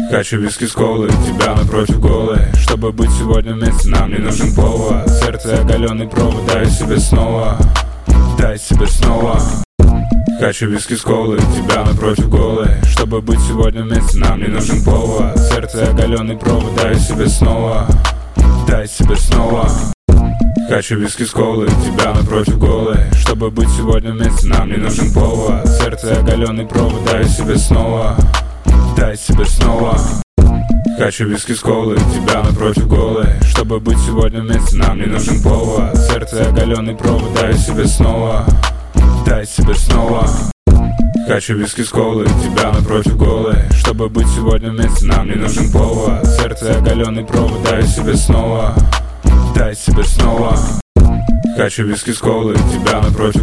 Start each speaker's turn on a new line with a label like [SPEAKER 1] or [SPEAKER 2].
[SPEAKER 1] Хочу виски с колой, тебя напротив голой. Чтобы быть сегодня вместе, нам не нужен повод. Сердце оголенный провод, дай себе снова. Дай себе снова. Хочу виски с колой, тебя напротив голой. Чтобы быть сегодня вместе, нам не нужен повод. Сердце оголенный провод, дай себе снова. Дай себе снова. Хочу виски с колой, тебя напротив голой. Чтобы быть сегодня вместе, нам не нужен повод. Сердце оголенный провод, дай себе снова. Дай себе снова. Хочу виски с колой, тебя напротив голой. Чтобы быть сегодня вместе, нам не нужен повод. Сердце оголенный провод, дай себе снова. Дай себе снова. Хочу виски с колой, тебя напротив голой. Чтобы быть сегодня вместе, нам не нужен повод. Сердце оголенный провод, дай себе снова. Дай себе снова. Хочу виски с колой, тебя напротив